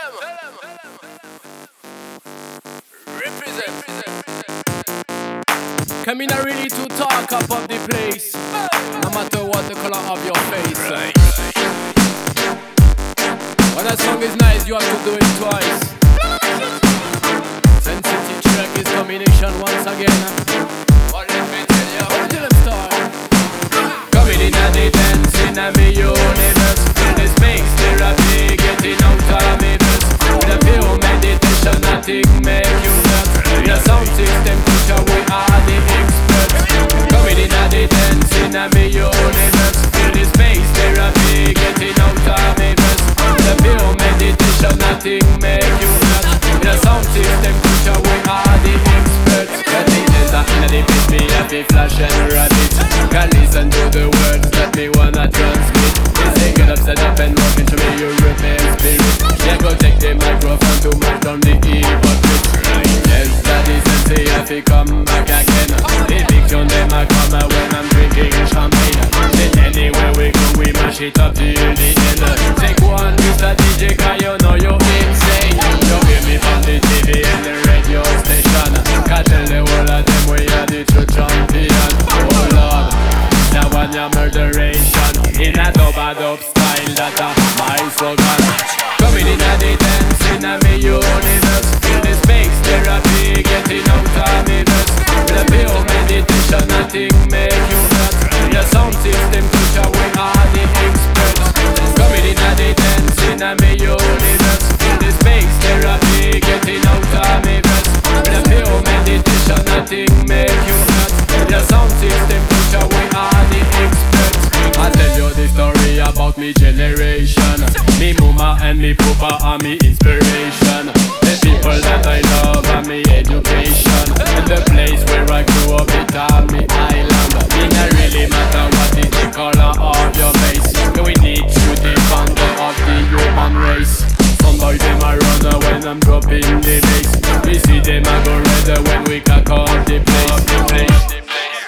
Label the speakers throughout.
Speaker 1: Represent. Coming out really to talk about the place, no matter what the color of your face. Right. When a song is nice, you have to do it twice. Sensitive track is combination once again. What let me tell you? What did them start? Coming in and they dance in a me universe. Feel the space therapy, getting out of me verse. With a pure meditation, nothing make you nervous. In a sound system culture, we are the experts. Coming in and they dance in a me universe. Feel the space therapy, getting out of me verse. With a pure meditation, nothing make you nervous. In a sound system culture, we are the experts. The DJs are in the beat, me happy flash and rabbit. Can listen to the words that me wanna transmit. They say get upset up and walk into me European spirit. Yeah, go take the microphone to match down the hypocrite. Yes, that is and say I fi come back again. The fiction them a come when I'm drinking champagne. Then anywhere we go we mash it up till the end. Take one Mr. DJ cause you know you're insane. You hear me from the TV and the radio station. Can't tell the world of them we are the true champion. Oh Lord, that one your murderation. In a dub style that a my slogan. Coming in a the dance in a me universe. Feel the space therapy getting out of me verse. With a pure meditation nothing make you nuts. In a sound system culture we are the experts. Coming in a the dance in a me universe. Feel the space therapy getting out of me verse. With a pure meditation nothing make you nuts. In a sound system culture we are the experts. I tell you the story about me generation. Me mama and me papa are me inspiration. The people that I love are me education. And the place where I grew up it all me island. It not really matter what is the color of your face. We need to the founder of the human race. Some boy them a run when I'm dropping the bass. We see them a go red when we cock up the place.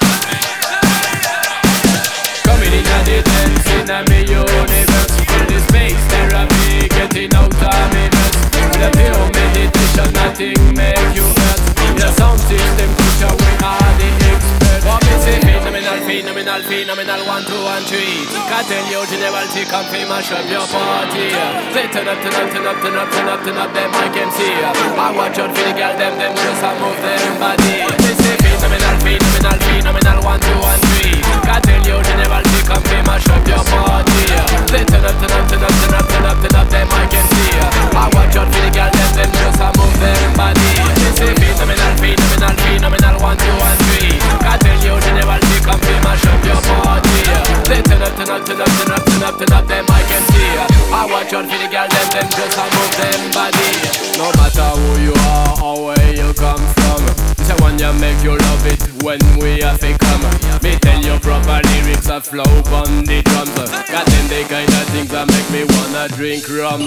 Speaker 1: Coming in and they dance in a me universe. Feel the space therapy getting out of me verse. With a pure meditation nothing make you hurt. In a sound system culture we are the experts. What me say phenomenal 1, 2, and 3. Can't tell you general T come fi mash up your party. Say turn up them I can see. I watch out for the girl them just a move them body. Me say phenomenal 1, 2, and 3. Can't tell you general T come fi mash up your party. Say turn up them I can see. I watch out for the girl them just a move them body. Me say phenomenal 1, 2, and 3. Can't tell you general T come fi mash up your party. Say turn up them I can see. I watch out for the girl them just a move them body. No matter who you are or where you come from, this a one you make you love it when we have to come. Me tell you proper lyrics that flow on the drums. Got them the kind of things that make me wanna drink rum.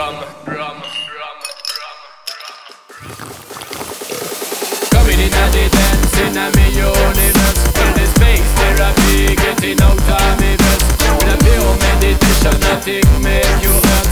Speaker 1: Coming in and they dance in a me universe. Feel the space therapy getting out of me verse. With a pure meditation nothing make you hurt.